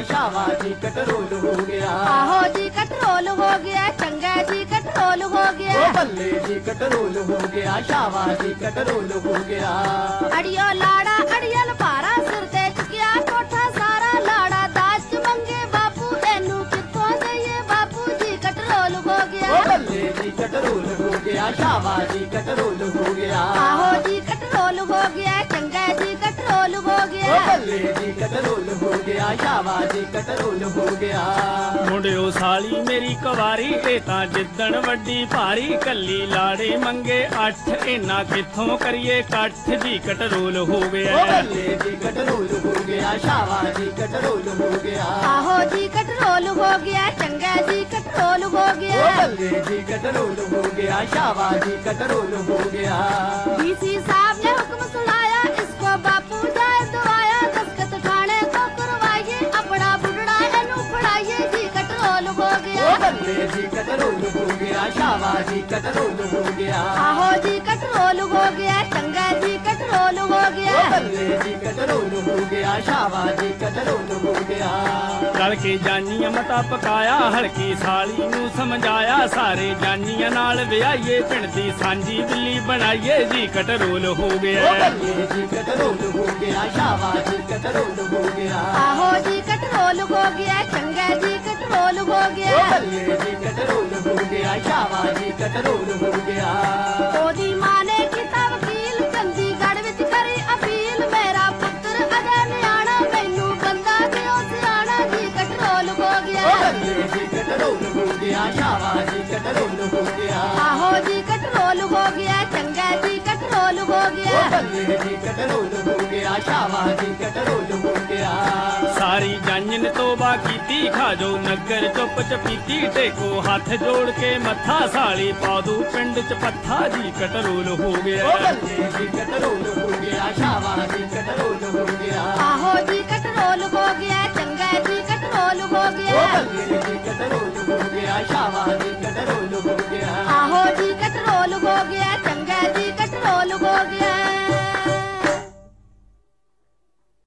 शावा जी control हो गया। आहो जी कटरोल हो गया, चंगा जी कटरोल हो गया। बल्ले जी कटरोल हो गया, शावा जी कटरोल हो गया। अड़ियो लाड़ा अड़ियल भारा सिर ते चुकिया कोठा सारा लाड़ा दाज मंगे बापू एनू कित्थों दईए बापू जी कटरोल हो गया। बल्ले जी कटरोल हो गया, शावा जी कटरोल हो गया। आहो जी कटरोल हो गया, चंगा जी कटरोल हो गया। बल्ले जी कटरोल हो गया, शावा जी कटरोल हो गया। ਮੁੰਡਿਓ ਸਾਲੀ ਮੇਰੀ ਕੁਵਾਰੀ ਇਹ ਤਾਂ ਜਿੱਦਣ ਵੱਡੀ ਭਾਰੀ ਕੱਲੀ ਲਾੜੇ ਮੰਗੇ 8 ਇਹਨਾਂ ਕਿੱਥੋਂ ਕਰੀਏ ਇਕੱਠ ਜੀ ਕਟਰੋਲ ਹੋ ਗਿਆ। बल्ले जी कटरोल हो गया, शावा जी कटरोल हो गया। आहो जी कटरोल हो गया, चंगा जी कटरोल हो गया। बल्ले जी कटरोल हो गया, शावा जी कटरोल हो गया। डीसी साहब ने हुक्म सुनाया इसको बापू जाए दवाया दस्खत खाने को करवाइए अपना बुढ़ड़ा एनू फड़ाइए जी कटरोल हो गया। बल्ले जी कटरोल हो गया, शावा जी कटरोल हो गया। आहो जी कटरोल हो गया, चंगा जी कटरोल हो गया। बल्ले जी कटरोल हो गया, शावा जी कटरोल हो गया। ਰਲ ਕੇ ਜਾਨੀਆਂ ਮਤਾ ਪਕਾਇਆ ਹਲਕੀ ਸਾਲੀ ਨੂੰ ਸਮਝਾਇਆ ਸਾਰੇ ਜਾਨੀਆਂ ਨਾਲ ਵਿਆਹੀਏ ਪਿੰਡ ਦੀ ਸਾਂਝੀ ਬਿੱਲੀ ਬਣਾਈਏ ਜੀ ਕਟਰੋਲ ਹੋ ਗਿਆ। बल्ले जी कटरोल हो गया, शावा जी कटरोल हो गया। आहो जी कटरोल हो गया, चंगा जी कटरोल हो गया। बल्ले जी कटरोल हो गया, शावा जी कटरोल हो गया। ओदी मां ने कीता वकील चंडीगढ़ विच करी अपील मेरा पुत्र अजे न्याणा मैनू बंदा दिओ सियाणा जी कटरोल हो गया। बल्ले जी कटरोल हो गया, शावा जी कटरोल हो गया। आहो जी कटरोल हो गया, चंगा जी कटरोल हो गया। बल्ले जी कटरोल हो गया, शावा जी कटरोल हो गया। ਸਾਰੀ ਜਾਨਨ ਤੋਬਾ ਕੀਤੀ ਖਾਜੋ ਨਗਰ ਚੁੱਪ ਚਪੀਤੀ ਟੇਕੋ ਹੱਥ ਜੋੜ ਕੇ ਮੱਥਾ ਸਾਲੀ ਪਾਦੂ ਪਿੰਡ ਚ ਪੱਥਾ ਜੀ ਕਟਰੋਲ ਹੋ ਗਿਆ। बल्ले जी कटरोल हो गया, शावा जी कटरोल हो गया। आहो जी कटरोल हो गया, चंगा जी कटरोल हो गया। बल्ले जी